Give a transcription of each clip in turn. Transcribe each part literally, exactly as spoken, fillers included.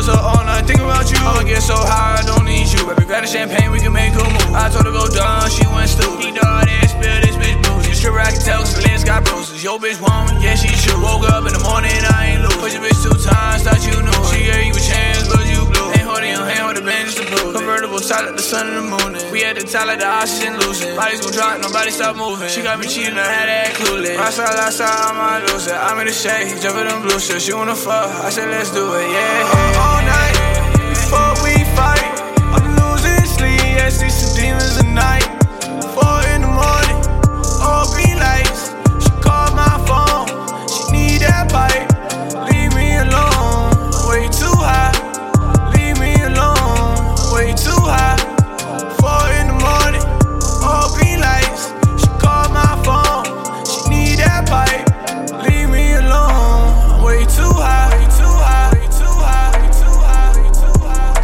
was up all night thinking about you. I'ma get so high, I don't need you. Baby, grab the champagne, we can make a move. I told her go down, she went stupid. He dog that spill, this bitch boozy. Stripper, I can tell, cause her legs got bruises. Yo, bitch want me, yeah, she shoot. Woke up in the morning, I ain't lose. Push your bitch two times, thought you knew. She gave you a chance, but you blew. Ain't holding your hand with the band, just to prove. Convertible top like the sun and the moon. We at the top like the oxygen losing. Bodies gon' drop, nobody stop moving. She got me cheating, I had that clueless. Outside, outside, I'm a loser. I'm in the shade, jumping them blue shirts. She wanna fuck, I said let's do it, yeah. All night, before we fight, I'm losing sleep, I see some demons at night. Four in the morning, all green lights. She called my phone, she need that pipe. Leave me alone, way too high. Leave me alone, way too high. Four in the morning, all green lights. She called my phone, she need that pipe. Leave me alone, way too high. Way too high, way too high, way too high, way too high.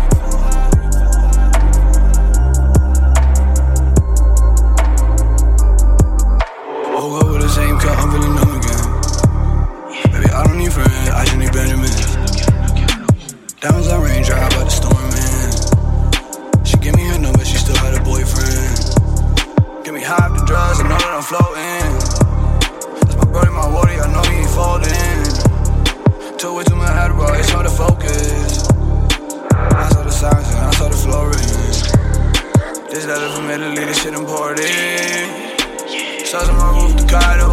Woke up with the same cut, I'm feeling numb again. Baby, I don't need friends, I just need Benjamin. Diamonds on rain, dry by the storm, man. She give me her number, she still had a boyfriend. Get me high off the drugs, I know that I'm floating. That's my brother, my water, I know he ain't folding. Took way too much Adderall, it's hard to focus. I saw the signs and I saw the flooring. This letter from Italy, this shit imported. Stars on my roof, the Kaido.